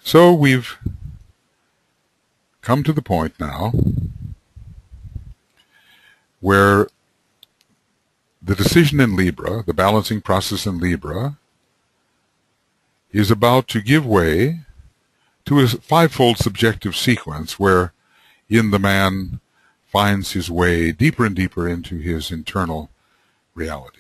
So we've come to the point now where the decision in Libra, the balancing process in Libra, is about to give way to a fivefold subjective sequence where in the man finds his way deeper and deeper into his internal reality.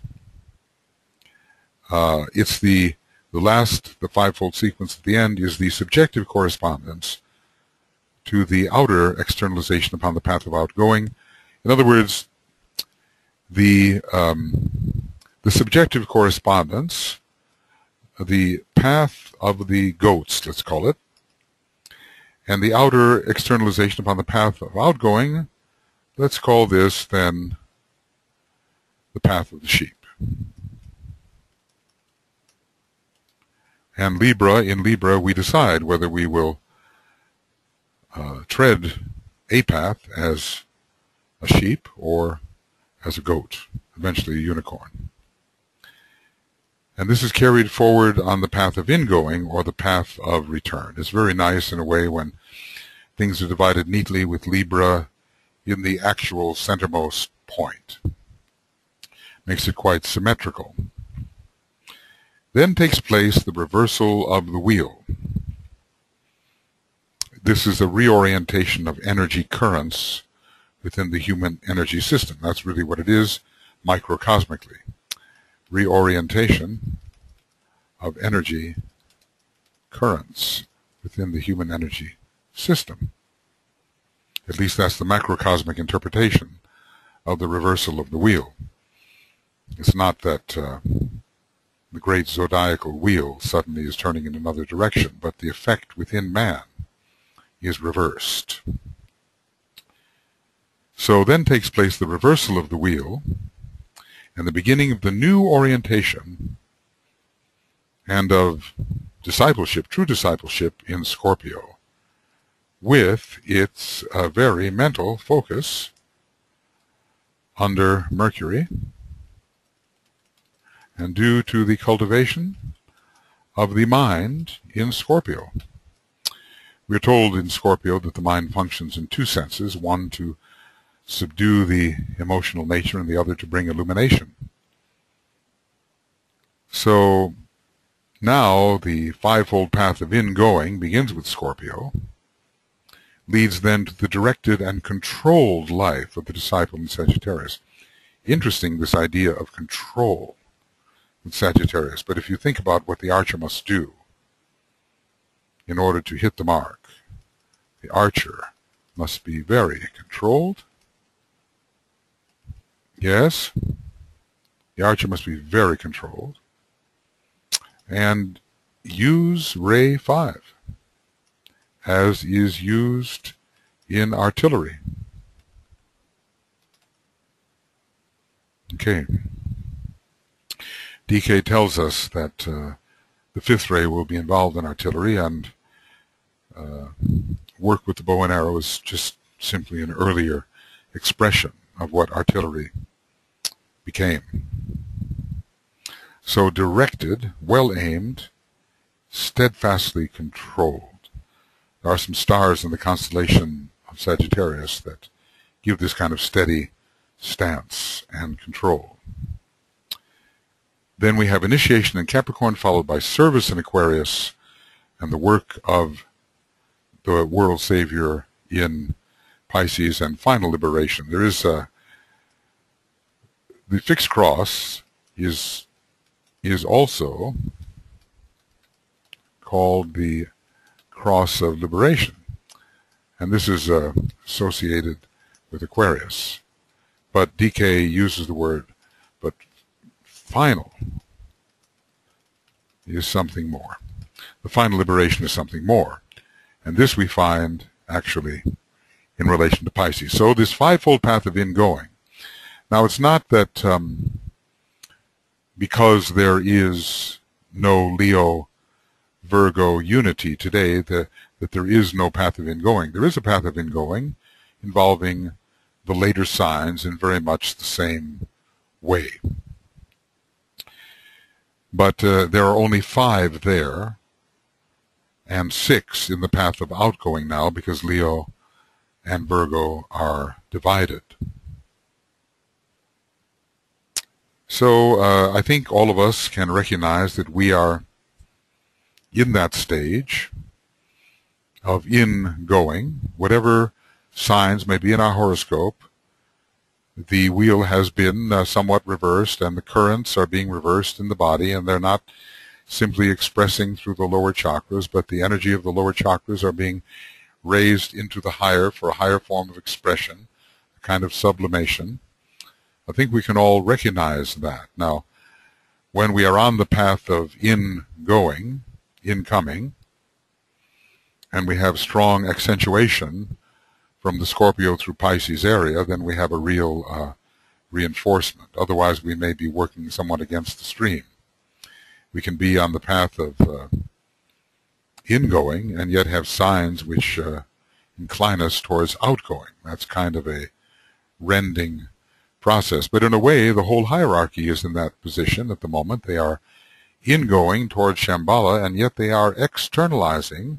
It's the fivefold sequence at the end is the subjective correspondence to the outer externalization upon the path of outgoing. In other words, the subjective correspondence, the path of the goats, let's call it, and the outer externalization upon the path of outgoing, let's call this then the path of the sheep. And in Libra, we decide whether we will tread a path as a sheep or as a goat, eventually a unicorn. And this is carried forward on the path of ingoing or the path of return. It's very nice in a way when things are divided neatly with Libra in the actual centermost point. Makes it quite symmetrical. Then takes place the reversal of the wheel. This is a reorientation of energy currents within the human energy system. That's really what it is, microcosmically. Reorientation of energy currents within the human energy system. At least that's the macrocosmic interpretation of the reversal of the wheel. It's not that the great zodiacal wheel suddenly is turning in another direction, but the effect within man is reversed. So then takes place the reversal of the wheel and the beginning of the new orientation and of discipleship, true discipleship in Scorpio, with its very mental focus under Mercury and due to the cultivation of the mind in Scorpio. We're told in Scorpio that the mind functions in two senses, one to subdue the emotional nature and the other to bring illumination. So now the fivefold path of ingoing begins with Scorpio, leads then to the directed and controlled life of the disciple in Sagittarius. Interesting, this idea of control in Sagittarius. But if you think about what the archer must do in order to hit the mark, the archer must be very controlled. Yes, the archer must be very controlled and use Ray 5 as is used in artillery. Okay. DK tells us that the fifth ray will be involved in artillery, and work with the bow and arrow is just simply an earlier expression of what artillery became. So directed, well aimed, steadfastly controlled. There are some stars in the constellation of Sagittarius that give this kind of steady stance and control. Then we have initiation in Capricorn, followed by service in Aquarius, and the work of the world savior in Pisces, and final liberation. There is the fixed cross is also called the cross of liberation, and this is associated with Aquarius. But DK uses the word, but final is something more. The final liberation is something more, and this we find actually in relation to Pisces. So this fivefold path of ingoing. Now it's not that because there is no Leo Virgo unity today that there is no path of ingoing. There is a path of ingoing involving the later signs in very much the same way. But there are only 5 there, and 6 in the path of outgoing now, because Leo and Virgo are divided. So I think all of us can recognize that we are in that stage of ingoing. Whatever signs may be in our horoscope, the wheel has been somewhat reversed, and the currents are being reversed in the body, and they're not simply expressing through the lower chakras, but the energy of the lower chakras are being raised into the higher for a higher form of expression, a kind of sublimation. I think we can all recognize that. Now, when we are on the path of ingoing, incoming, and we have strong accentuation from the Scorpio through Pisces area, then we have a real reinforcement. Otherwise, we may be working somewhat against the stream. We can be on the path of ingoing and yet have signs which incline us towards outgoing. That's kind of a rending process. But in a way, the whole hierarchy is in that position at the moment. They are ingoing towards Shambhala, and yet they are externalizing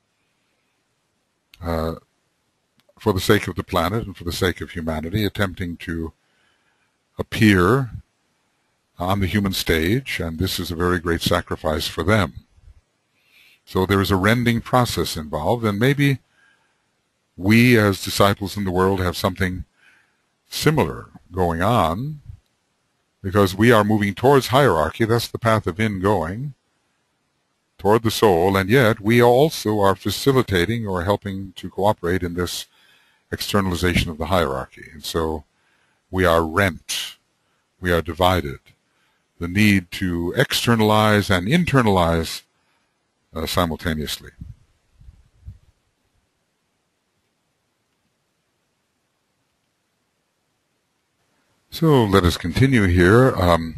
for the sake of the planet and for the sake of humanity, attempting to appear on the human stage, and this is a very great sacrifice for them. So there is a rending process involved, and maybe we as disciples in the world have something similar going on, because we are moving towards hierarchy. That's the path of ingoing toward the soul, and yet we also are facilitating or helping to cooperate in this externalization of the hierarchy. And so we are rent, we are divided. The need to externalize and internalize simultaneously. So let us continue here.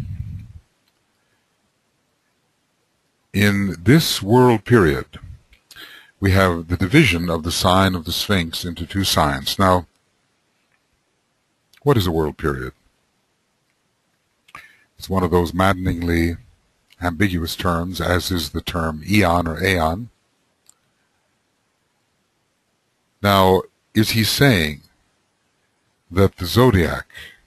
In this world period, we have the division of the sign of the Sphinx into 2 signs. Now, what is a world period? It's one of those maddeningly ambiguous terms, as is the term eon or aeon. Now, is he saying that the zodiac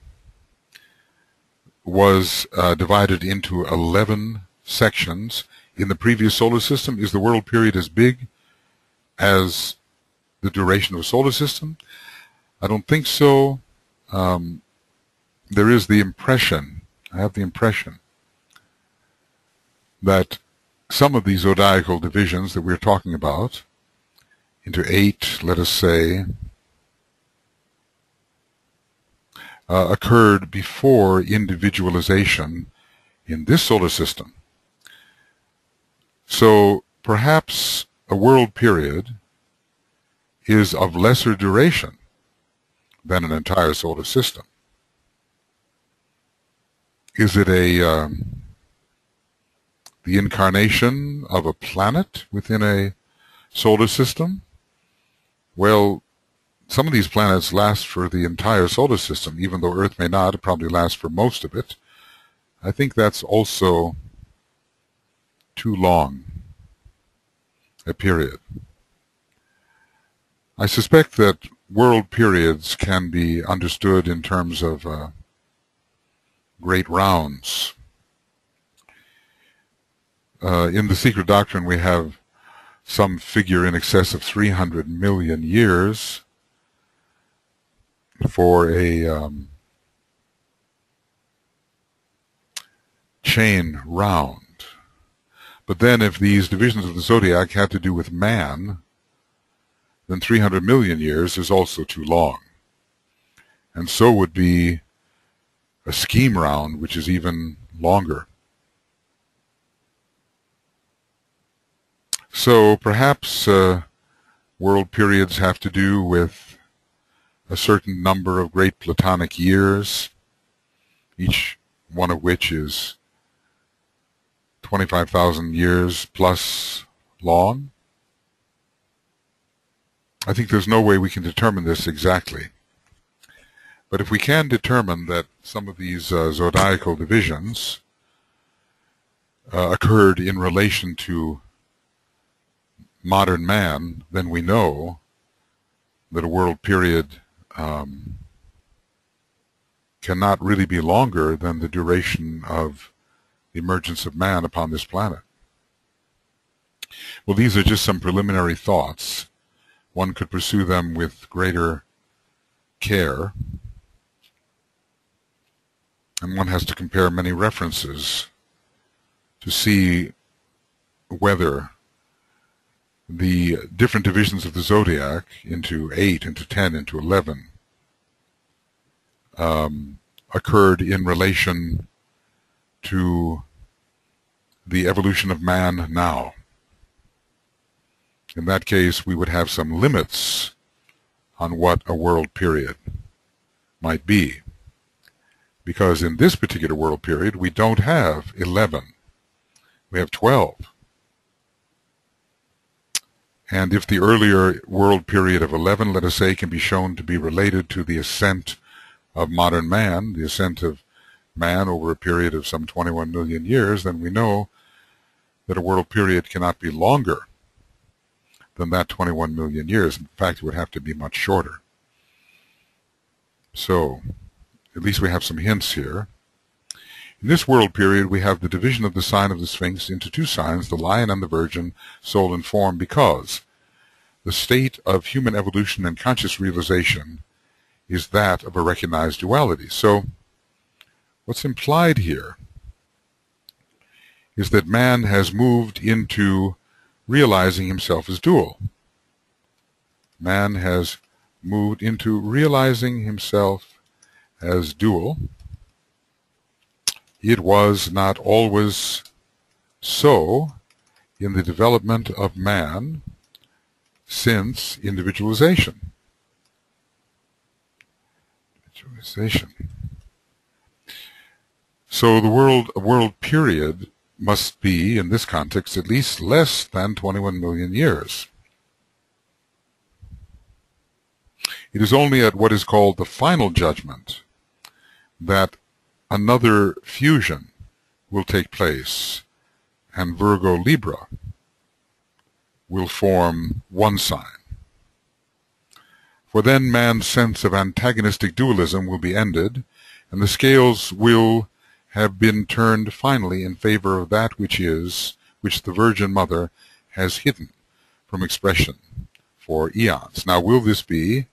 was divided into 11 sections in the previous solar system? Is the world period as big as the duration of a solar system? I don't think so. There is the impression, I have the impression, that some of these zodiacal divisions that we're talking about, into 8, let us say, occurred before individualization in this solar system. So perhaps a world period is of lesser duration than an entire solar system. Is it the incarnation of a planet within a solar system? Well, some of these planets last for the entire solar system, even though Earth may not. It probably lasts for most of it. I think that's also too long a period. I suspect that world periods can be understood in terms of great rounds. In the Secret Doctrine, we have some figure in excess of 300 million years for a chain round. But then if these divisions of the zodiac had to do with man, then 300 million years is also too long. And so would be a scheme round, which is even longer. So perhaps world periods have to do with a certain number of great Platonic years, each one of which is 25,000 years plus long. I think there's no way we can determine this exactly. But if we can determine that some of these zodiacal divisions occurred in relation to modern man, then we know that a world period cannot really be longer than the duration of the emergence of man upon this planet. Well, these are just some preliminary thoughts. One could pursue them with greater care, and one has to compare many references to see whether the different divisions of the zodiac into 8, into 10, into 11 occurred in relation to the evolution of man now. In that case, we would have some limits on what a world period might be. Because in this particular world period, we don't have 11. We have 12. And if the earlier world period of 11, let us say, can be shown to be related to the ascent of modern man, the ascent of man over a period of some 21 million years, then we know that a world period cannot be longer than that 21 million years. In fact, it would have to be much shorter. So, at least we have some hints here. In this world period, we have the division of the sign of the Sphinx into two signs, the lion and the virgin, soul and form, because the state of human evolution and conscious realization is that of a recognized duality. So, what's implied here is that man has moved into realizing himself as dual. Man has moved into realizing himself as dual. It was not always so in the development of man since individualization. So the world period must be, in this context, at least less than 21 million years. It is only at what is called the final judgment that another fusion will take place, and Virgo Libra will form one sign. For then man's sense of antagonistic dualism will be ended, and the scales will have been turned finally in favor of that which the Virgin Mother has hidden from expression for eons. Now, will this be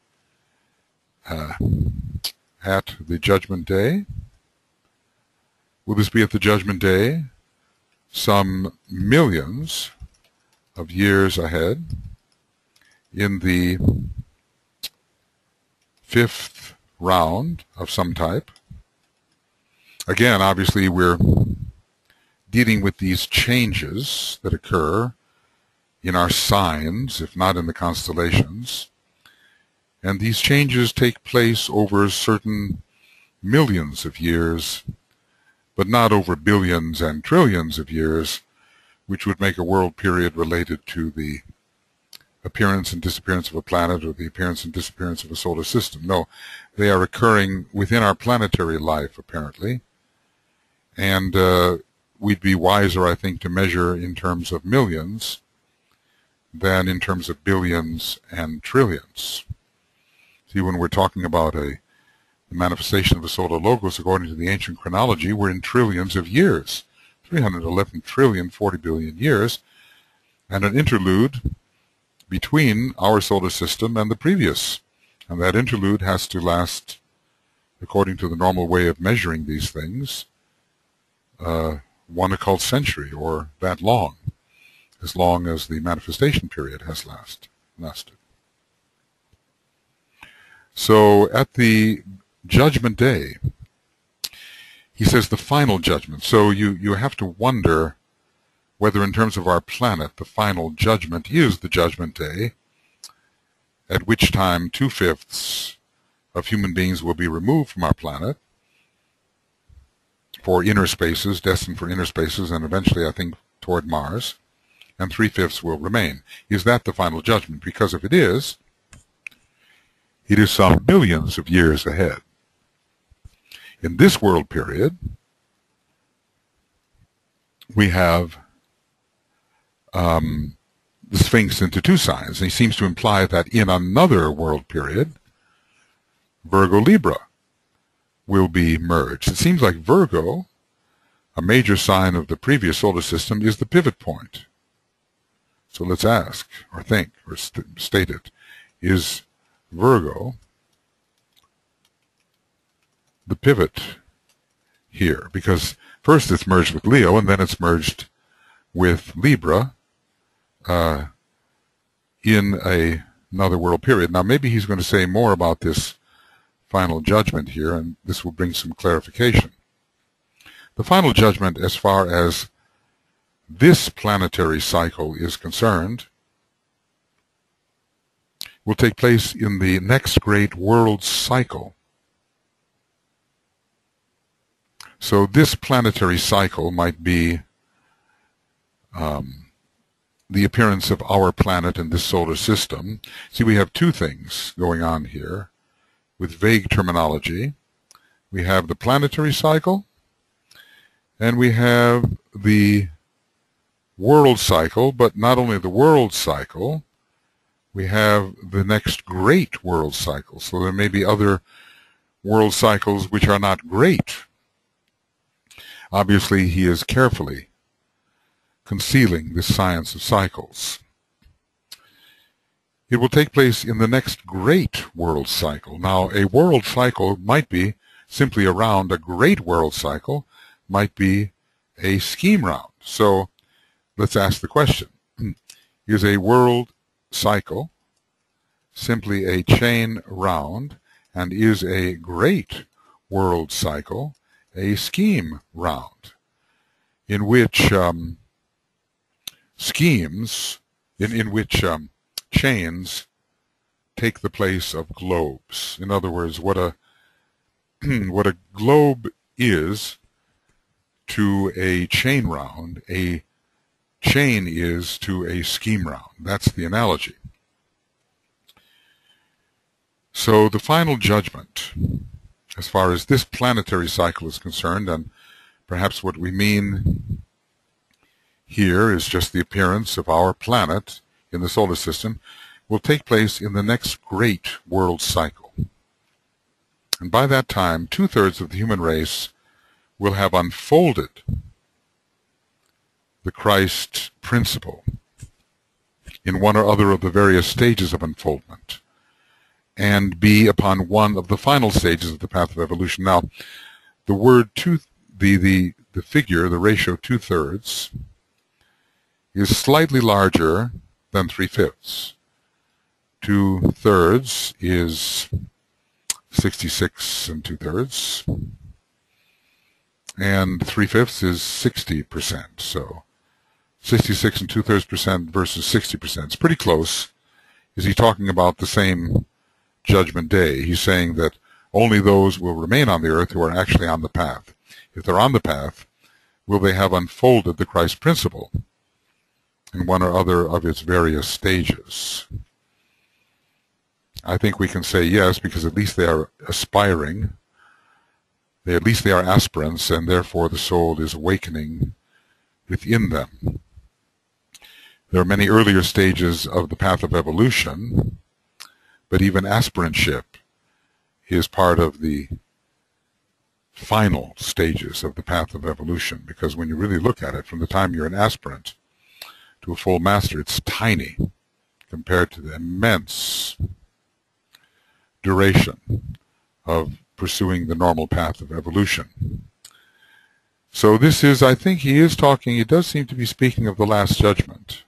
at the Judgment Day? Will this be at the Judgment Day, some millions of years ahead, in the fifth round of some type? Again, obviously, we're dealing with these changes that occur in our signs, if not in the constellations. And these changes take place over certain millions of years, but not over billions and trillions of years, which would make a world period related to the appearance and disappearance of a planet or the appearance and disappearance of a solar system. No, they are occurring within our planetary life, apparently. And we'd be wiser, I think, to measure in terms of millions than in terms of billions and trillions. See, when we're talking about the manifestation of a solar logos, according to the ancient chronology, we're in trillions of years, 311 trillion, 40 billion years, and an interlude between our solar system and the previous. And that interlude has to last, according to the normal way of measuring these things, one occult century, or that long as the manifestation period has lasted. So at the Judgment Day, he says the final judgment. So you have to wonder whether in terms of our planet, the final judgment is the Judgment Day, at which time 2/5 of human beings will be removed from our planet for inner spaces, destined for inner spaces, and eventually, I think, toward Mars, and 3/5 will remain. Is that the final judgment? Because if it is some millions of years ahead. In this world period, we have the Sphinx into two signs. And he seems to imply that in another world period, Virgo-Libra will be merged. It seems like Virgo, a major sign of the previous solar system, is the pivot point. So let's ask, or think, or state it. Is Virgo the pivot here? Because first it's merged with Leo, and then it's merged with Libra in another world period. Now maybe he's going to say more about this final judgment here, and this will bring some clarification. The final judgment, as far as this planetary cycle is concerned, will take place in the next great world cycle. So this planetary cycle might be the appearance of our planet in this solar system. See, we have two things going on here with vague terminology. We have the planetary cycle, and we have the world cycle, but not only the world cycle, we have the next great world cycle. So there may be other world cycles which are not great. Obviously, he is carefully concealing this science of cycles. It will take place in the next great world cycle. Now, a world cycle might be simply a round. A great world cycle might be a scheme round. So let's ask the question. Is a world cycle simply a chain round, and is a great world cycle a scheme round, in which chains take the place of globes? In other words, what a what a globe is to a chain round, a chain is to a scheme round. That's the analogy. So the final judgment, as far as this planetary cycle is concerned, and perhaps what we mean here is just the appearance of our planet in the solar system, will take place in the next great world cycle. And by that time, 2/3 of the human race will have unfolded the Christ principle in one or other of the various stages of unfoldment, and be upon one of the final stages of the path of evolution. Now, the word the figure, the ratio 2/3, is slightly larger than 3/5. 2/3 is 66 2/3, and 3/5 is 60%. So 66 2/3% versus 60%. It's pretty close. Is he talking about the same judgment day? He's saying that only those will remain on the earth who are actually on the path. If they're on the path, will they have unfolded the Christ principle in one or other of its various stages? I think we can say yes, because at least they are aspiring. At least they are aspirants, and therefore the soul is awakening within them. There are many earlier stages of the path of evolution, but even aspirantship is part of the final stages of the path of evolution, because when you really look at it, from the time you're an aspirant to a full master, it's tiny compared to the immense duration of pursuing the normal path of evolution. So this is, I think he does seem to be speaking of the Last Judgment.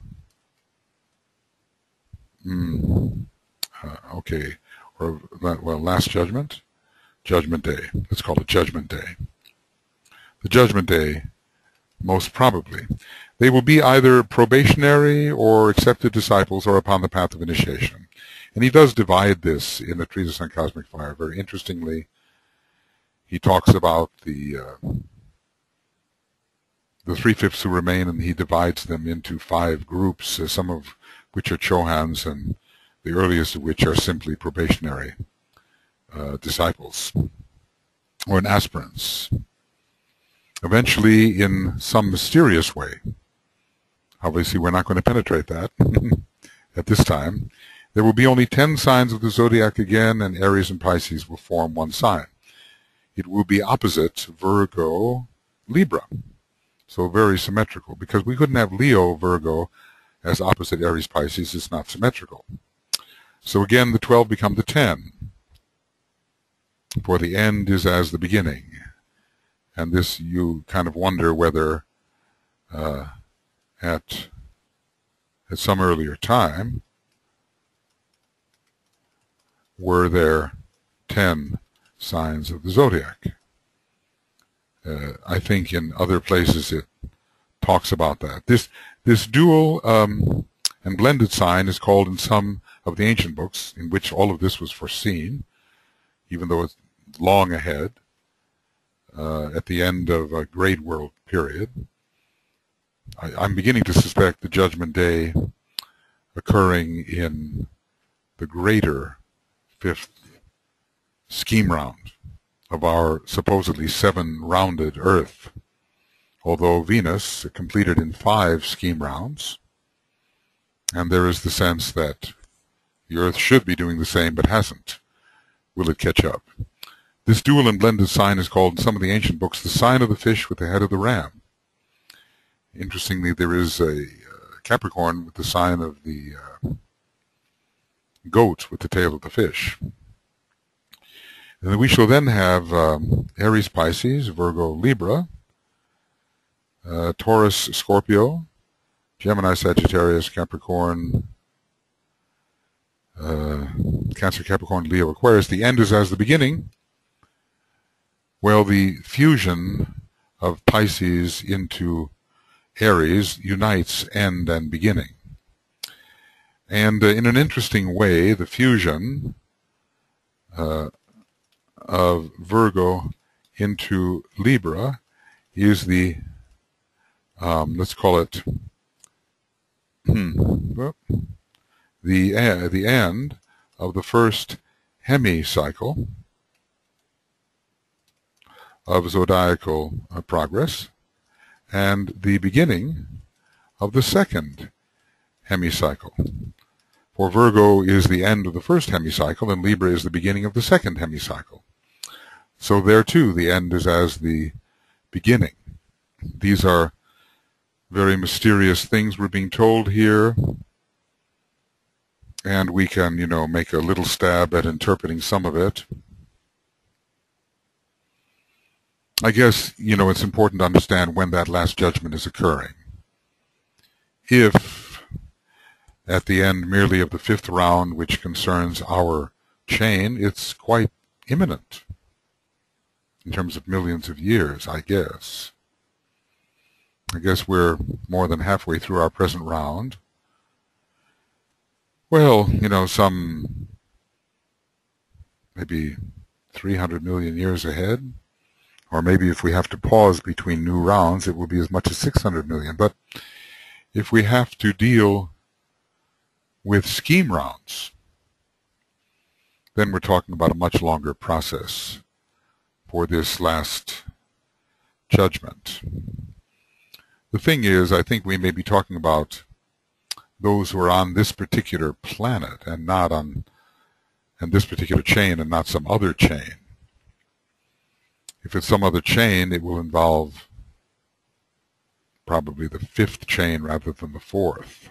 Okay, or, well, Last Judgment? Judgment Day. Let's call it Judgment Day. The Judgment Day, most probably. They will be either probationary or accepted disciples, or upon the path of initiation. And he does divide this in the Treatise on Cosmic Fire. Very interestingly, he talks about the 3/5 who remain, and he divides them into 5 groups, some of which are Chohans, and the earliest of which are simply probationary disciples, or an aspirants. Eventually, in some mysterious way, Obviously, we're not going to penetrate that at this time. There will be only 10 signs of the zodiac again, and Aries and Pisces will form one sign. It will be opposite Virgo, Libra. So very symmetrical, because we couldn't have Leo, Virgo as opposite Aries, Pisces. It's not symmetrical. So again, the 12 become the 10. For the end is as the beginning. And this, you kind of wonder whether at some earlier time, were there 10 signs of the zodiac. I think in other places it talks about that. This dual and blended sign is called in some of the ancient books, in which all of this was foreseen, even though it's long ahead, at the end of a great world period. I'm beginning to suspect the Judgment Day occurring in the greater fifth scheme round of our supposedly 7-rounded Earth, although Venus completed in 5 scheme rounds, and there is the sense that the Earth should be doing the same but hasn't. Will it catch up? This dual and blended sign is called in some of the ancient books the sign of the fish with the head of the ram. Interestingly, there is a Capricorn with the sign of the goat with the tail of the fish. And we shall then have Aries, Pisces, Virgo, Libra, Taurus, Scorpio, Gemini, Sagittarius, Capricorn, Cancer, Capricorn, Leo, Aquarius. The end is as the beginning. Well, the fusion of Pisces into Aries unites end and beginning. And in an interesting way, the fusion of Virgo into Libra is the, let's call it, the end of the first hemicycle of zodiacal progress, and the beginning of the second hemicycle. For Virgo is the end of the first hemicycle, and Libra is the beginning of the second hemicycle. So there too, the end is as the beginning. These are very mysterious things we're being told here, and we can, make a little stab at interpreting some of it. I guess, it's important to understand when that last judgment is occurring. If at the end merely of the 5th round, which concerns our chain, it's quite imminent in terms of millions of years, I guess. I guess we're more than halfway through our present round. Well, some maybe 300 million years ahead. Or maybe if we have to pause between new rounds, it will be as much as 600 million. But if we have to deal with scheme rounds, then we're talking about a much longer process for this last judgment. The thing is, I think we may be talking about those who are on this particular planet and not on this particular chain and not some other chain. If it's some other chain, it will involve probably the 5th chain rather than the 4th.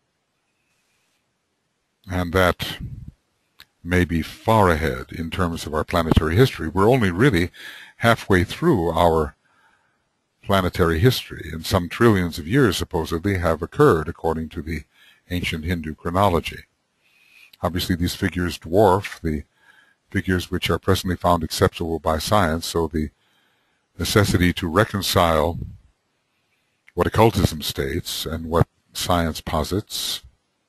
And that may be far ahead in terms of our planetary history. We're only really halfway through our planetary history, and some trillions of years supposedly have occurred according to the ancient Hindu chronology. Obviously, these figures dwarf the figures which are presently found acceptable by science, so the necessity to reconcile what occultism states and what science posits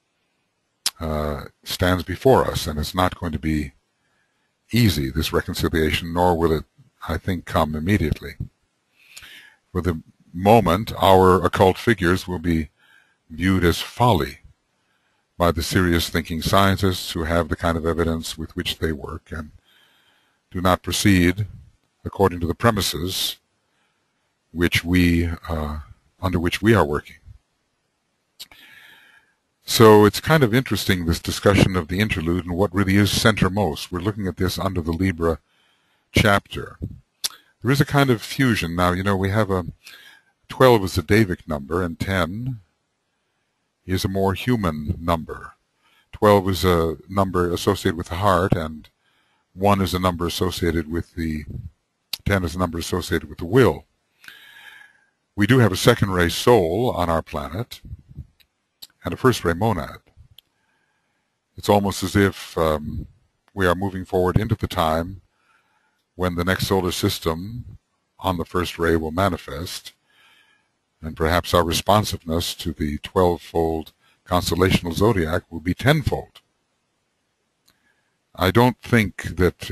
stands before us, and it's not going to be easy, this reconciliation, nor will it, I think, come immediately. For the moment, our occult figures will be viewed as folly by the serious thinking scientists who have the kind of evidence with which they work and do not proceed according to the premises which under which we are working. So it's kind of interesting, this discussion of the interlude and what really is centermost. We're looking at this under the Libra chapter. There is a kind of fusion. Now, we have 12 is a Davic number, and 10 is a more human number. 12 is a number associated with the heart, and 1 is a number associated with 10 is a number associated with the will. We do have a second-ray soul on our planet, and a first-ray monad. It's almost as if we are moving forward into the time when the next solar system on the first ray will manifest, and perhaps our responsiveness to the 12-fold constellational zodiac will be tenfold. I don't think that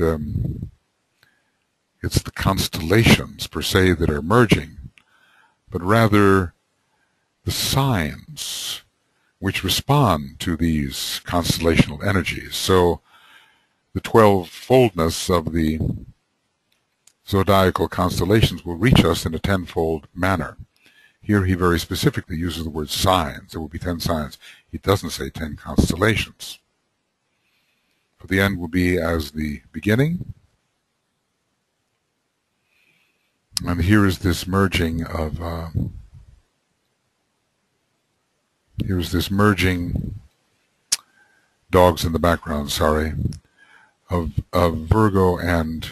it's the constellations per se that are merging, but rather the signs which respond to these constellational energies. So the 12-foldness of the zodiacal constellations will reach us in a tenfold manner. Here he very specifically uses the word signs. There will be 10 signs. He doesn't say 10 constellations. For the end will be as the beginning. And here is this merging of dogs in the background, sorry, of Virgo and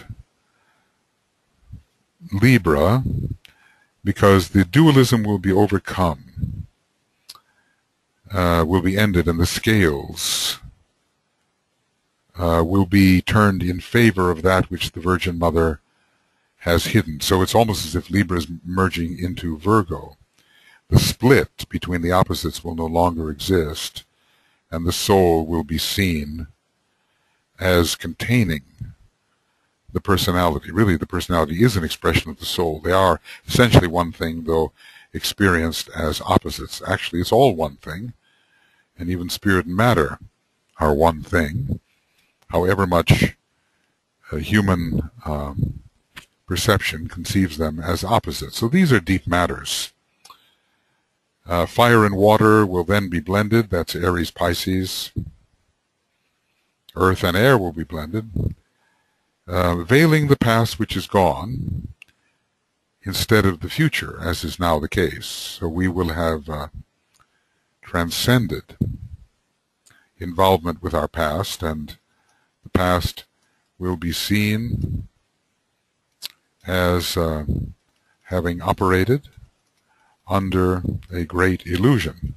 Libra, because the dualism will be overcome, will be ended, and the scales will be turned in favor of that which the Virgin Mother has hidden. So it's almost as if Libra is merging into Virgo. The split between the opposites will no longer exist, and the soul will be seen as containing the personality. Really, the personality is an expression of the soul. They are essentially one thing, though experienced as opposites. Actually, it's all one thing, and even spirit and matter are one thing, however much human perception conceives them as opposites. So these are deep matters. Fire and water will then be blended. That's Aries, Pisces. Earth and air will be blended, veiling the past which is gone instead of the future, as is now the case. So we will have transcended involvement with our past, and the past will be seen as having operated under a great illusion,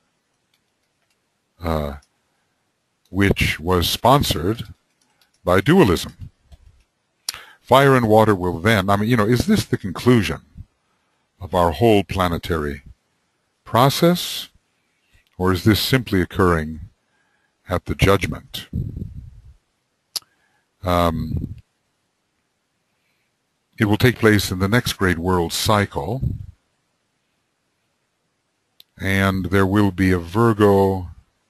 which was sponsored by dualism. Fire and water will then, is this the conclusion of our whole planetary process, or is this simply occurring at the judgment? It will take place in the next great world cycle, and there will be a Virgo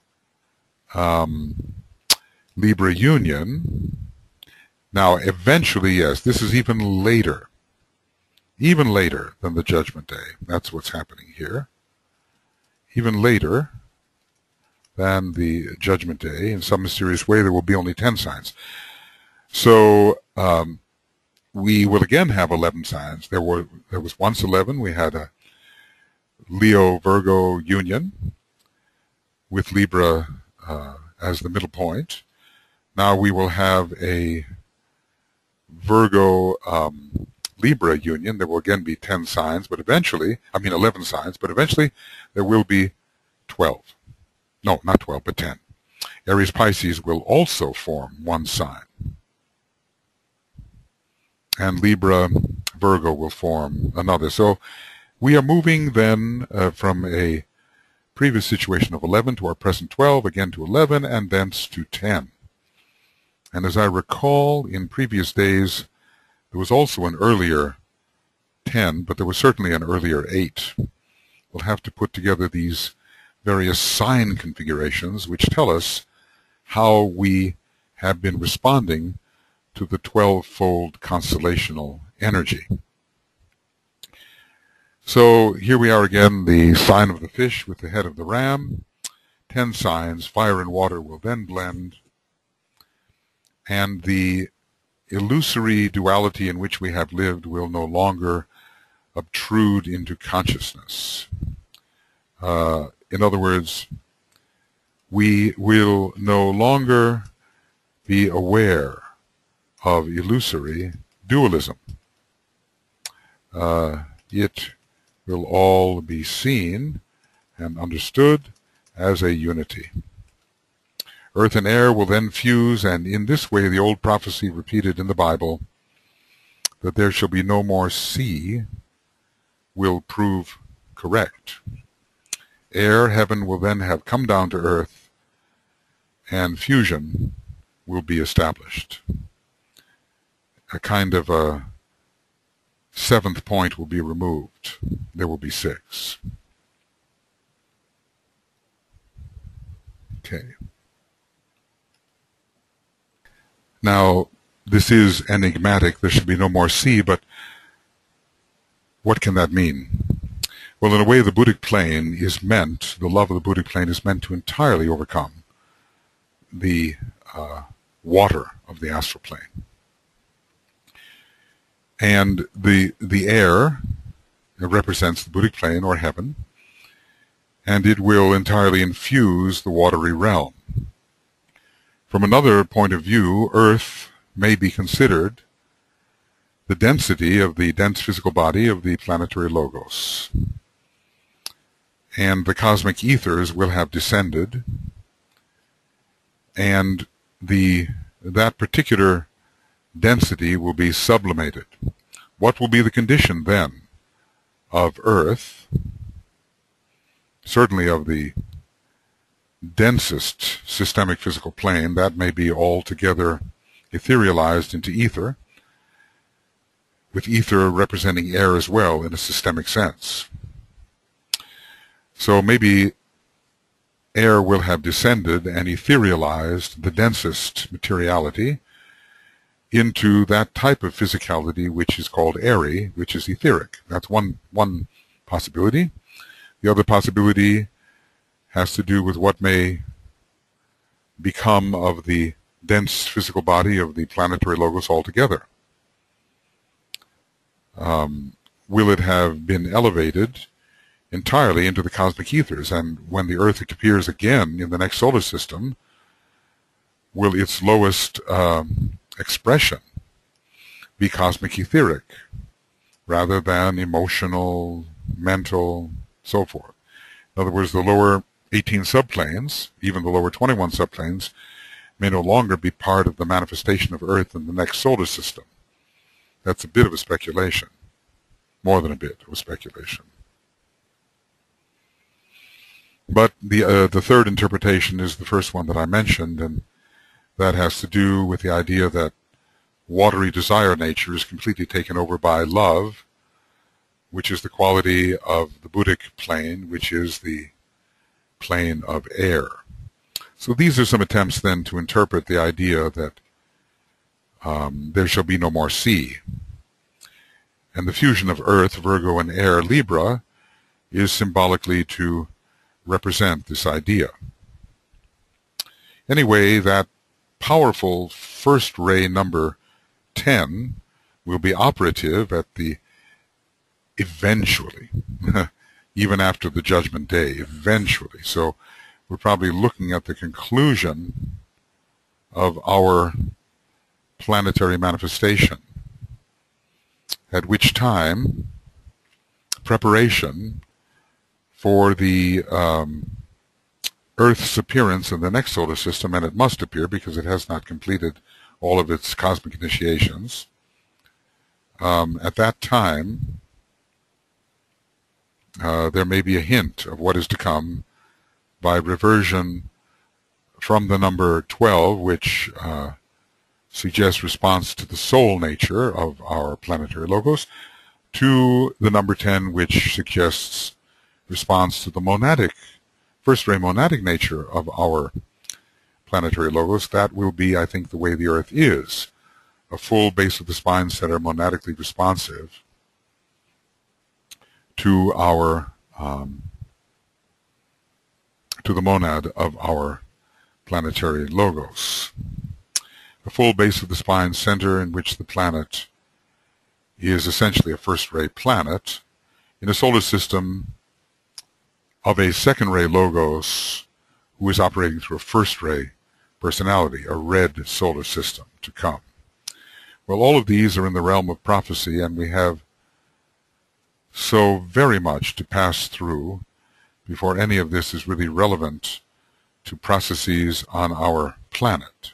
Libra union. Now, eventually, yes, this is even later than the Judgment Day. That's what's happening here. Even later than the Judgment Day, in some mysterious way, there will be only 10 signs. So we will again have 11 signs. There was once 11. We had a Leo-Virgo union with Libra as the middle point. Now we will have a Virgo Libra union. There will again be 10 signs, but eventually, 11 signs, but eventually there will be 12. No, not 12, but 10. Aries Pisces will also form one sign, and Libra Virgo will form another. So we are moving then from a previous situation of 11 to our present 12, again to 11, and thence to 10. And as I recall, in previous days, there was also an earlier 10, but there was certainly an earlier 8. We'll have to put together these various sign configurations which tell us how we have been responding to the 12-fold constellational energy. So here we are again, the sign of the fish with the head of the ram, 10 signs, fire and water will then blend, and the illusory duality in which we have lived will no longer obtrude into consciousness. In other words, we will no longer be aware of illusory dualism. It will all be seen and understood as a unity. Earth and air will then fuse, and in this way the old prophecy repeated in the Bible, that there shall be no more sea, will prove correct. Air, heaven will then have come down to earth, and fusion will be established. A kind of a seventh point will be removed. There will be 6. Okay. Now, this is enigmatic. There should be no more sea, but what can that mean? Well, in a way, the Buddhic plane is meant, the love of the Buddhic plane is meant to entirely overcome the water of the astral plane. And the air represents the Buddhic plane, or heaven, and it will entirely infuse the watery realm. From another point of view, Earth may be considered the density of the dense physical body of the planetary logos. And the cosmic ethers will have descended, and that particular density will be sublimated. What will be the condition then of Earth, certainly of the densest systemic physical plane? That may be altogether etherealized into ether, with ether representing air as well in a systemic sense. So maybe air will have descended and etherealized the densest materiality into that type of physicality which is called airy, which is etheric. That's one possibility. The other possibility has to do with what may become of the dense physical body of the planetary logos altogether. Will it have been elevated entirely into the cosmic ethers, and when the Earth appears again in the next solar system, will its lowest expression be cosmic etheric rather than emotional, mental, so forth? In other words, the lower 18 subplanes, even the lower 21 subplanes, may no longer be part of the manifestation of Earth in the next solar system. That's a bit of a speculation, more than a bit of a speculation. But the third interpretation is the first one that I mentioned, and that has to do with the idea that watery desire nature is completely taken over by love, which is the quality of the Buddhic plane, which is the plane of air. So these are some attempts then to interpret the idea that there shall be no more sea. And the fusion of Earth, Virgo, and air, Libra, is symbolically to represent this idea. Anyway, that powerful first ray number 10 will be operative at the eventually, even after the Judgment Day, eventually. So we're probably looking at the conclusion of our planetary manifestation, at which time preparation for the Earth's appearance in the next solar system, and it must appear because it has not completed all of its cosmic initiations. At that time, there may be a hint of what is to come by reversion from the number 12, which suggests response to the soul nature of our planetary logos, to the number 10, which suggests response to the monadic, first-ray monadic nature of our planetary logos. That will be, I think, the way the Earth is, a full base of the spine center, monadically responsive to our to the monad of our planetary logos. The full base of the spine center in which the planet is essentially a first-ray planet in a solar system of a second-ray logos who is operating through a first-ray personality, a red solar system to come. Well, all of these are in the realm of prophecy, and we have so very much to pass through before any of this is really relevant to processes on our planet.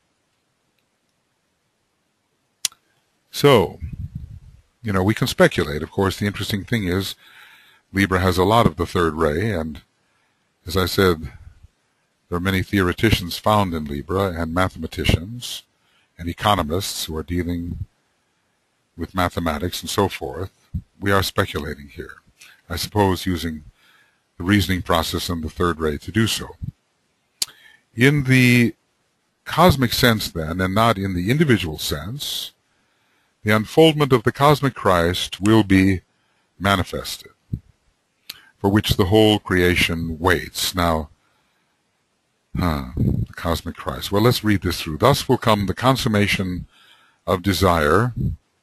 So, we can speculate. Of course, the interesting thing is Libra has a lot of the third ray, and as I said, there are many theoreticians found in Libra, and mathematicians and economists who are dealing with mathematics and so forth. We are speculating here, I suppose using the reasoning process and the third ray to do so. In the cosmic sense then, and not in the individual sense, the unfoldment of the cosmic Christ will be manifested, for which the whole creation waits. Now, the cosmic Christ. Well, let's read this through. Thus will come the consummation of desire,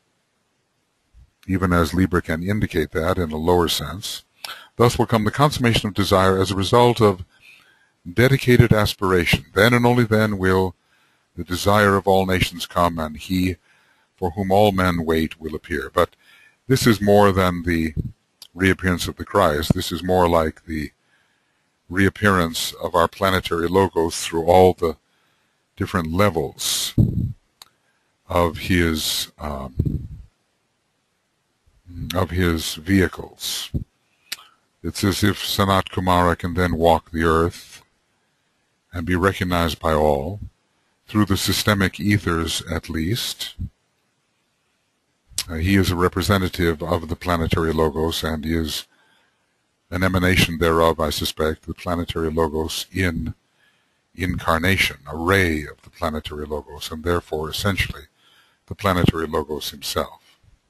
even as Libra can indicate that in a lower sense. Thus will come the consummation of desire as a result of dedicated aspiration. Then and only then will the desire of all nations come, and he for whom all men wait will appear. But this is more than the reappearance of the Christ. This is more like the reappearance of our planetary logos through all the different levels of his vehicles. It's as if Sanat Kumara can then walk the earth and be recognized by all, through the systemic ethers at least. He is a representative of the planetary logos and is an emanation thereof, I suspect, the planetary logos in incarnation, a ray of the planetary logos, and therefore essentially the planetary logos himself.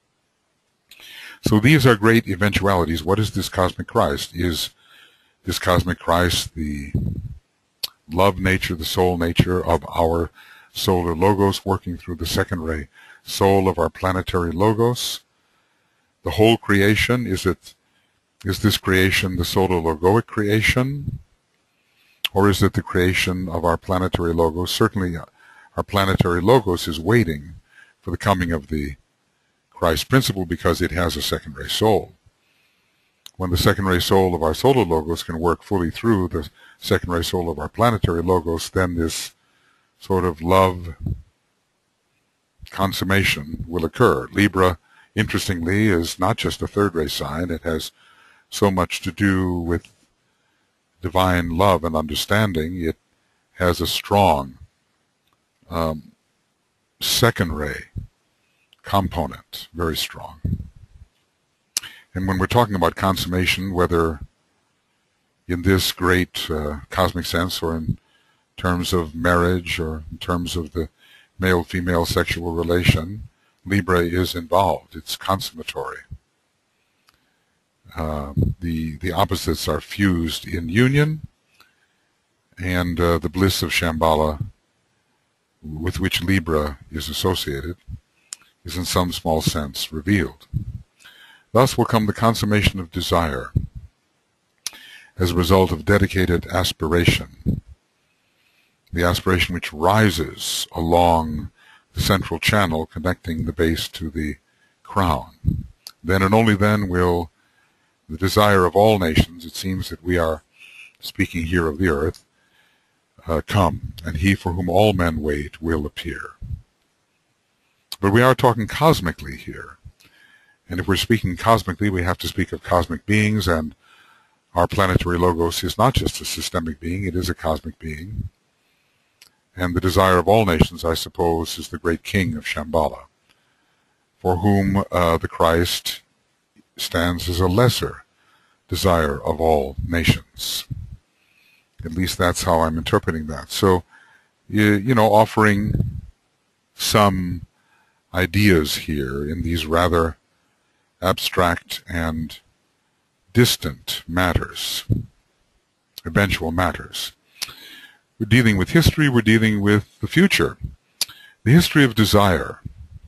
So these are great eventualities. What is this cosmic Christ? Is this cosmic Christ the love nature, the soul nature of our solar logos working through the second ray soul of our planetary logos? The whole creation, is this creation the solar logoic creation? Or is it the creation of our planetary logos? Certainly our planetary logos is waiting for the coming of the Christ principle because it has a second ray soul. When the second ray soul of our solar logos can work fully through the second ray soul of our planetary logos, then this sort of love consummation will occur. Libra, interestingly, is not just a third ray sign. It has so much to do with divine love and understanding. It has a strong second ray component, very strong. And when we're talking about consummation, whether in this great cosmic sense or in terms of marriage or in terms of the male-female sexual relation, Libra is involved. It's consummatory. The opposites are fused in union, and the bliss of Shambhala, with which Libra is associated, is in some small sense revealed. Thus will come the consummation of desire as a result of dedicated aspiration, the aspiration which rises along the central channel connecting the base to the crown. Then and only then will the desire of all nations, it seems that we are speaking here of the earth, come, and he for whom all men wait will appear. But we are talking cosmically here. And if we're speaking cosmically, we have to speak of cosmic beings, and our planetary logos is not just a systemic being, it is a cosmic being. And the desire of all nations, I suppose, is the great king of Shambhala, for whom the Christ stands as a lesser desire of all nations. At least that's how I'm interpreting that. So, offering some ideas here in these rather abstract and distant matters. eventual matters. We're dealing with history, we're dealing with the future. The history of desire.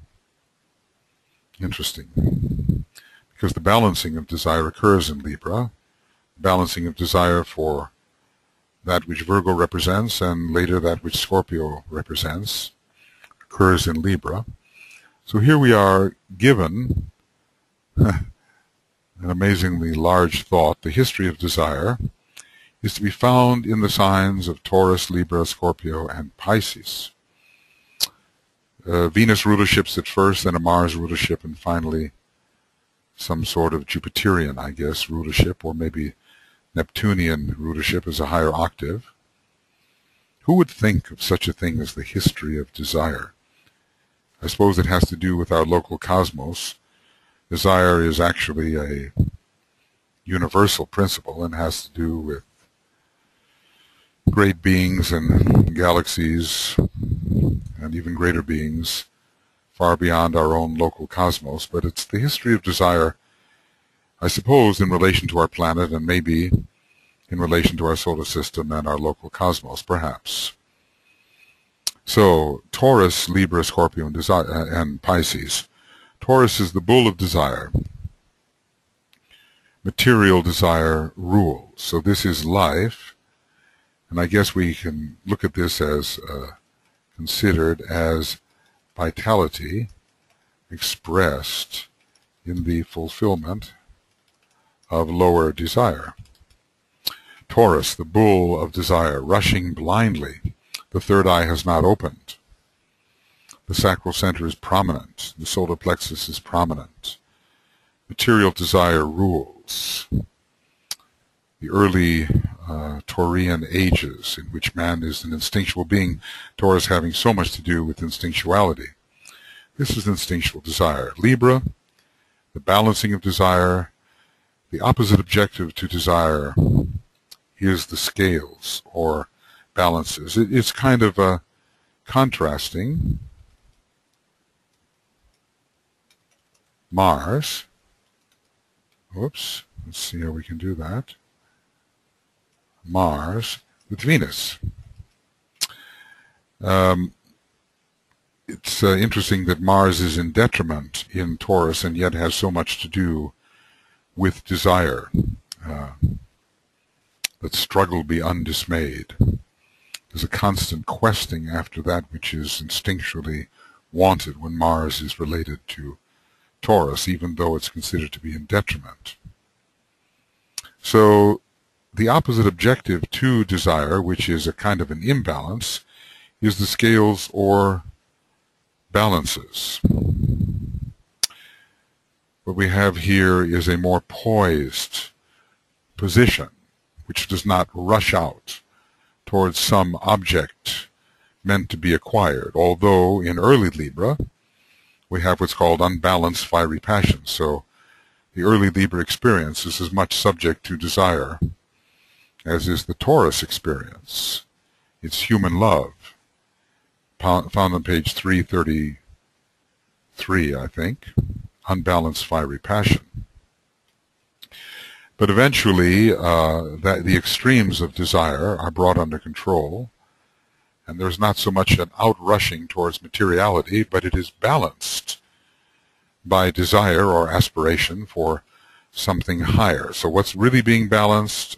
Interesting. Because the balancing of desire occurs in Libra. Balancing of desire for that which Virgo represents and later that which Scorpio represents occurs in Libra. So here we are given an amazingly large thought. The history of desire is to be found in the signs of Taurus, Libra, Scorpio, and Pisces. Venus rulerships at first, then a Mars rulership, and finally some sort of Jupiterian, I guess, rulership, or maybe Neptunian rulership as a higher octave. Who would think of such a thing as the history of desire? I suppose it has to do with our local cosmos. Desire is actually a universal principle and has to do with great beings and galaxies and even greater beings far beyond our own local cosmos. But it's the history of desire, I suppose, in relation to our planet and maybe in relation to our solar system and our local cosmos, perhaps. So, Taurus, Libra, Scorpio, and Pisces. Taurus is the bull of desire. Material desire rules. So this is life, and I guess we can look at this as considered as vitality expressed in the fulfillment of lower desire. Taurus, the bull of desire, rushing blindly. The third eye has not opened. The sacral center is prominent. The solar plexus is prominent. Material desire rules. The early Taurian ages in which man is an instinctual being, Taurus having so much to do with instinctuality. This is instinctual desire. Libra, the balancing of desire. The opposite objective to desire is the scales or balances. It's kind of contrasting Mars. Whoops, let's see how we can do that. Mars with Venus. It's interesting that Mars is in detriment in Taurus and yet has so much to do with desire. That struggle be undismayed. There's a constant questing after that which is instinctually wanted when Mars is related to Taurus, even though it's considered to be in detriment. So the opposite objective to desire, which is a kind of an imbalance, is the scales or balances. What we have here is a more poised position, which does not rush out towards some object meant to be acquired, although in early Libra we have what's called unbalanced fiery passion. So the early Libra experience is as much subject to desire as is the Taurus experience. It's human love, found on page 333, I think, unbalanced fiery passion. But eventually, the extremes of desire are brought under control, and there's not so much an outrushing towards materiality, but it is balanced by desire or aspiration for something higher. So what's really being balanced?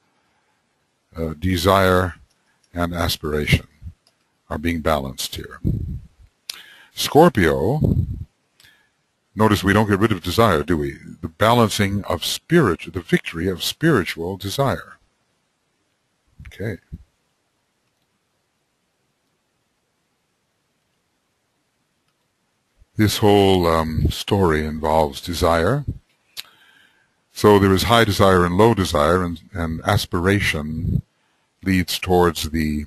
Desire and aspiration are being balanced here. Scorpio, notice we don't get rid of desire, do we? The balancing of the victory of spiritual desire. Okay. This whole story involves desire. So there is high desire and low desire, and aspiration leads towards the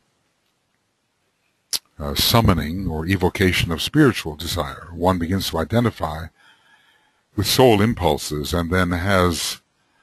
summoning or evocation of spiritual desire. One begins to identify with soul impulses and then has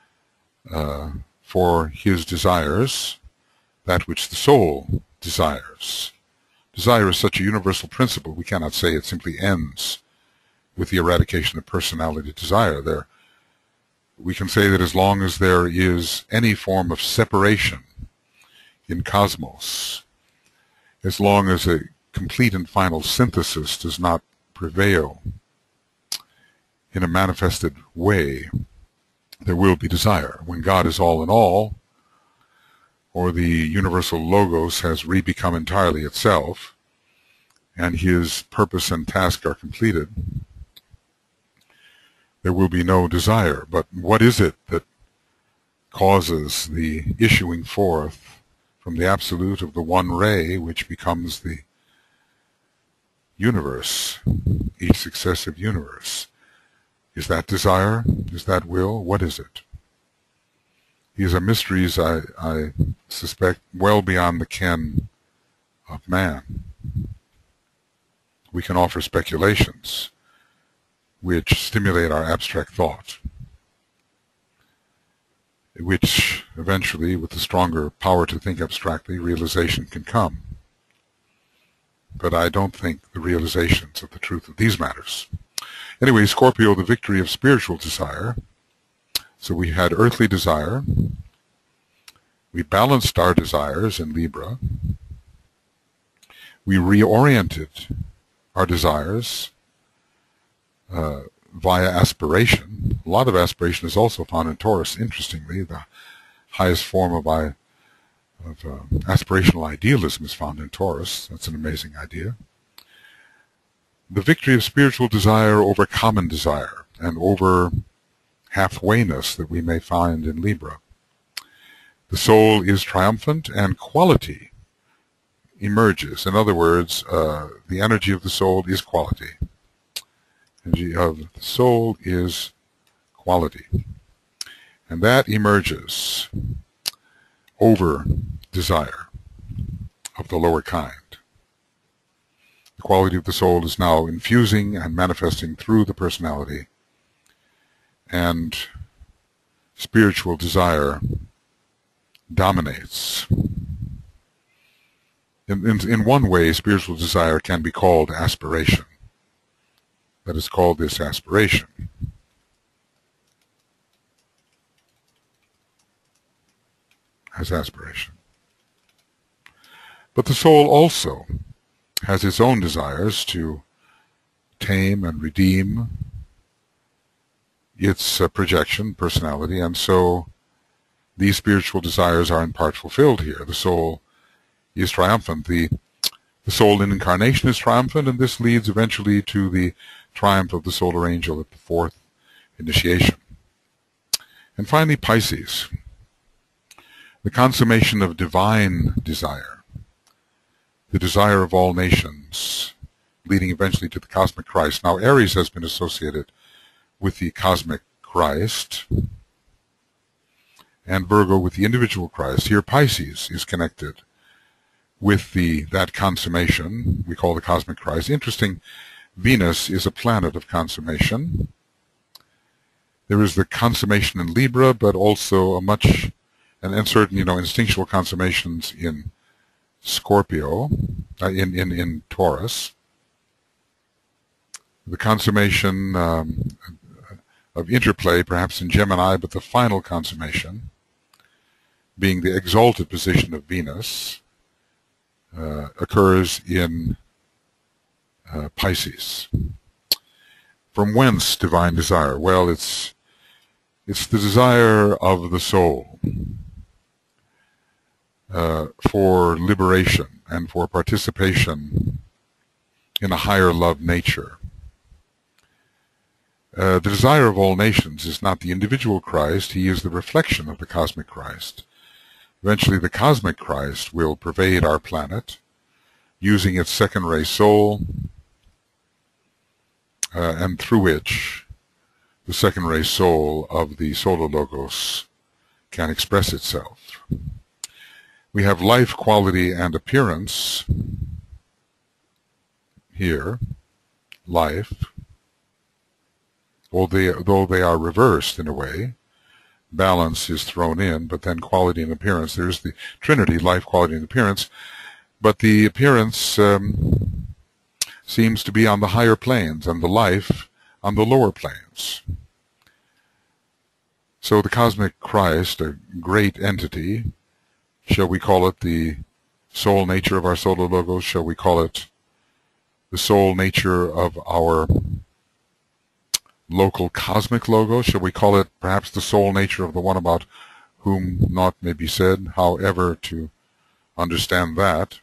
for his desires that which the soul desires. Desire is such a universal principle, we cannot say it simply ends with the eradication of personality desire. There we can say that as long as there is any form of separation in cosmos, as long as a complete and final synthesis does not prevail in a manifested way, there will be desire. When God is all in all, or the universal logos has re-become entirely itself, and his purpose and task are completed, there will be no desire. But what is it that causes the issuing forth from the absolute of the one ray, which becomes the universe, each successive universe? Is that desire? Is that will? What is it? These are mysteries, I suspect, well beyond the ken of man. We can offer speculations which stimulate our abstract thought, which eventually, with the stronger power to think abstractly, realization can come. But I don't think the realizations of the truth of these matters. Anyway, Scorpio, the victory of spiritual desire. So we had earthly desire. We balanced our desires in Libra. We reoriented our desires via aspiration. A lot of aspiration is also found in Taurus, interestingly. The highest form of aspirational idealism is found in Taurus. That's an amazing idea. The victory of spiritual desire over common desire and over halfwayness that we may find in Libra. The soul is triumphant and quality emerges. In other words, the energy of the soul is quality. Energy of the soul is quality. And that emerges over desire of the lower kind. The quality of the soul is now infusing and manifesting through the personality, and spiritual desire dominates. In one way, spiritual desire can be called aspiration. Let us call this aspiration. As aspiration. But the soul also has its own desires to tame and redeem its projection, personality, and so these spiritual desires are in part fulfilled here. The soul is triumphant. The soul in incarnation is triumphant, and this leads eventually to the triumph of the solar angel at the fourth initiation. And finally, Pisces, the consummation of divine desire, the desire of all nations, leading eventually to the cosmic Christ. Now, Aries has been associated with the cosmic Christ, and Virgo with the individual Christ. Here, Pisces is connected with that consummation we call the cosmic Christ. Interesting, Venus is a planet of consummation. There is the consummation in Libra, but also and certain, instinctual consummations in Scorpio, in Taurus. The consummation of interplay, perhaps in Gemini, but the final consummation being the exalted position of Venus, occurs in Pisces. From whence divine desire? Well, it's the desire of the soul for liberation and for participation in a higher love nature. The desire of all nations is not the individual Christ, he is the reflection of the cosmic Christ. Eventually the cosmic Christ will pervade our planet, using its second-ray soul, and through which the second-ray soul of the solar logos can express itself. We have life, quality, and appearance here, life, though they are reversed in a way. Balance is thrown in, but then quality and appearance. There's the Trinity, life, quality, and appearance. But the appearance seems to be on the higher planes, and the life on the lower planes. So the cosmic Christ, a great entity, shall we call it the soul nature of our solar logos? Shall we call it the soul nature of our local cosmic logos? Shall we call it perhaps the soul nature of the one about whom naught may be said? However to understand that.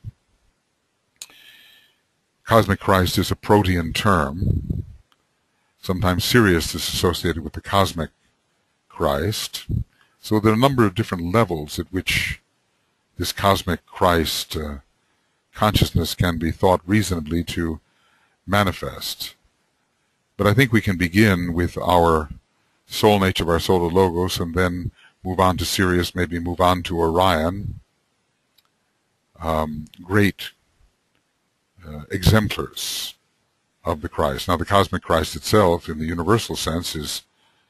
Cosmic Christ is a protean term. Sometimes Sirius is associated with the cosmic Christ. So there are a number of different levels at which this cosmic Christ consciousness can be thought reasonably to manifest. But I think we can begin with our soul nature of our solar logos and then move on to Sirius, maybe move on to Orion. Great exemplars of the Christ. Now the cosmic Christ itself, in the universal sense, is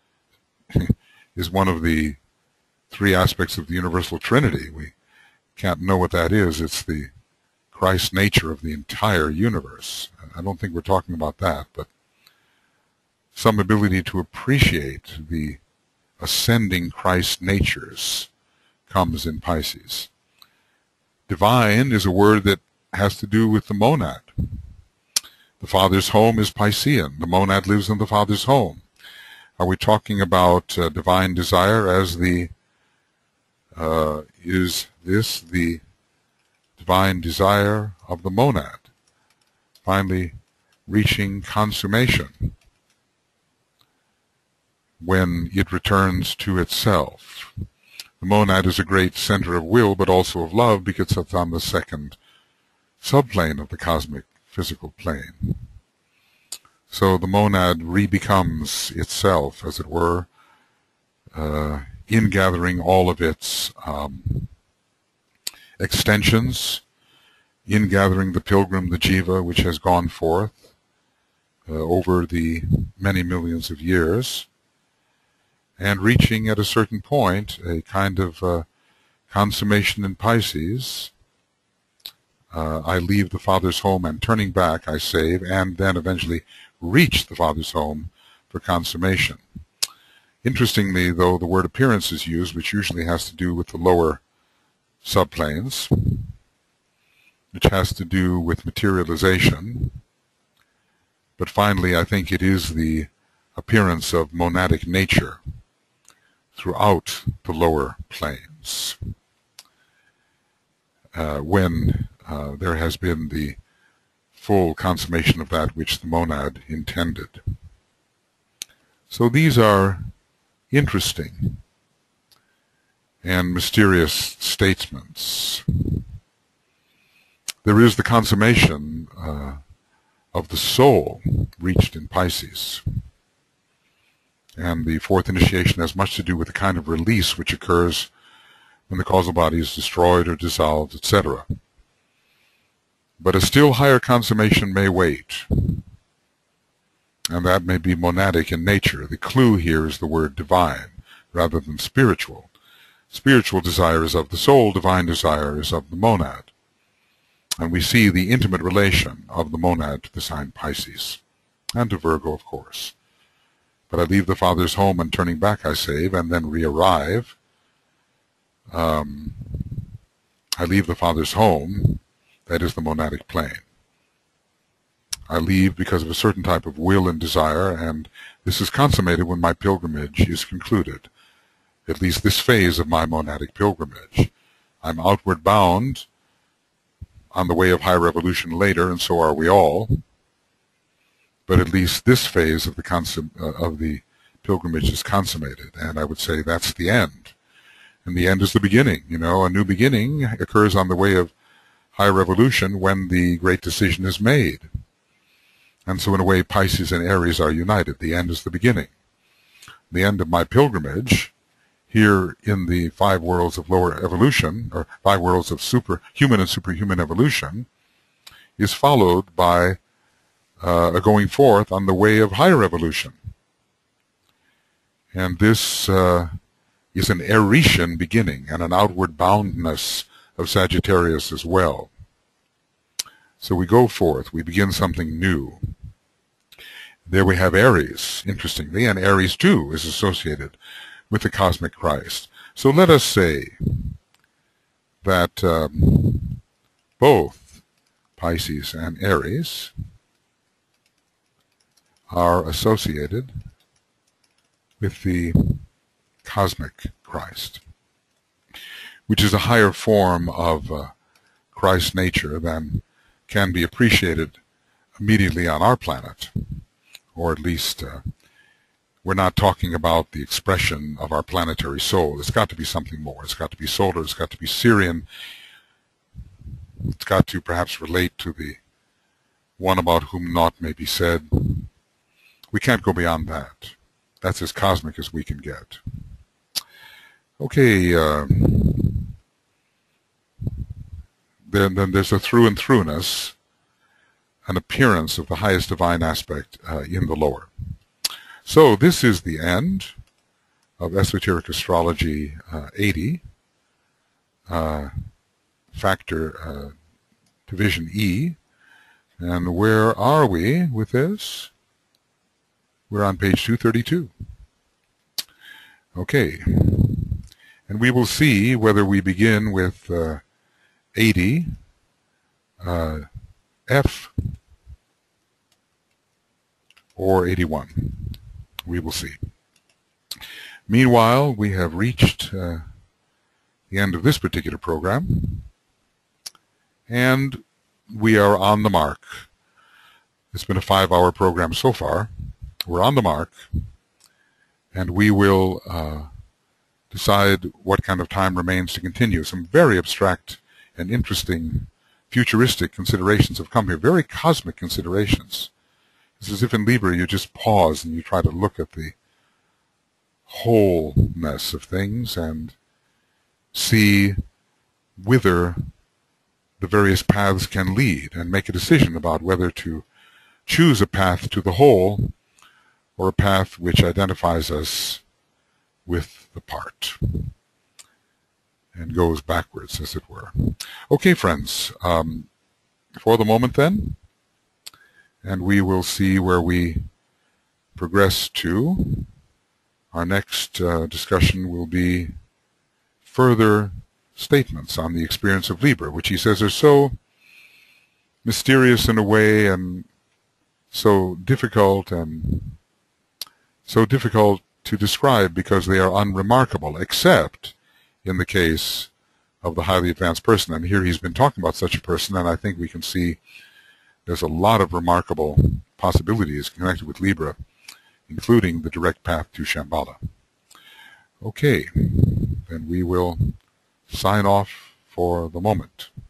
one of the three aspects of the universal Trinity. We can't know what that is. It's the Christ nature of the entire universe. I don't think we're talking about that, but some ability to appreciate the ascending Christ natures comes in Pisces. Divine is a word that has to do with the monad. The Father's home is Piscean. The monad lives in the Father's home. Are we talking about divine desire as is this the divine desire of the monad, finally reaching consummation when it returns to itself? The monad is a great center of will, but also of love, because it's on the second subplane of the cosmic physical plane. So the monad re-becomes itself, as it were, ingathering all of its extensions, ingathering the pilgrim, the jiva, which has gone forth over the many millions of years, and reaching at a certain point a kind of consummation in Pisces. I leave the Father's home and turning back I save, and then eventually reach the Father's home for consummation. Interestingly, though, the word appearance is used, which usually has to do with the lower subplanes, which has to do with materialization. But finally, I think it is the appearance of monadic nature throughout the lower planes, when there has been the full consummation of that which the monad intended. So these are interesting and mysterious statements. There is the consummation of the soul reached in Pisces. And the fourth initiation has much to do with the kind of release which occurs when the causal body is destroyed or dissolved, etc. But a still higher consummation may wait, and that may be monadic in nature. The clue here is the word divine rather than spiritual. Spiritual desire is of the soul, divine desire is of the monad. And we see the intimate relation of the monad to the sign Pisces, and to Virgo, of course. But I leave the Father's home and turning back I save, and then re-arrive. I leave the Father's home, that is the monadic plane. I leave because of a certain type of will and desire, and this is consummated when my pilgrimage is concluded, at least this phase of my monadic pilgrimage. I'm outward bound on the way of higher evolution later, and so are we all. But at least this phase of the pilgrimage is consummated, and I would say that's the end. And the end is the beginning. You know, a new beginning occurs on the way of higher evolution when the great decision is made. And so in a way, Pisces and Aries are united. The end is the beginning. The end of my pilgrimage here in the 5 worlds of lower evolution, or 5 worlds of superhuman and superhuman evolution, is followed by a going forth on the way of higher evolution. And this is an Aeretian beginning and an outward boundness of Sagittarius as well. So we go forth, we begin something new. There we have Aries, interestingly, and Aries too is associated with the cosmic Christ. So let us say that both Pisces and Aries are associated with the cosmic Christ, which is a higher form of Christ's nature than can be appreciated immediately on our planet, or at least we're not talking about the expression of our planetary soul. It's got to be something more. It's got to be solar. It's got to be Sirian. It's got to perhaps relate to the one about whom naught may be said. We can't go beyond that. That's as cosmic as we can get. Okay, then there's a through and throughness, an appearance of the highest divine aspect in the lower. So this is the end of Esoteric Astrology 80, Factor Division E. And where are we with this? We're on page 232. Okay. And we will see whether we begin with 80, F, or 81. We will see. Meanwhile, we have reached the end of this particular program, and we are on the mark. It's been a 5-hour program so far. We're on the mark, and we will decide what kind of time remains to continue. Some very abstract and interesting futuristic considerations have come here, very cosmic considerations. It's as if in Libra you just pause and you try to look at the wholeness of things and see whither the various paths can lead and make a decision about whether to choose a path to the whole or a path which identifies us with the part and goes backwards, as it were. Okay, friends, for the moment then, and we will see where we progress to. Our next discussion will be further statements on the experience of Libra, which he says are so mysterious in a way and so difficult to describe because they are unremarkable, except in the case of the highly advanced person. And here he's been talking about such a person, and I think we can see there's a lot of remarkable possibilities connected with Libra, including the direct path to Shambhala. Okay, then we will sign off for the moment.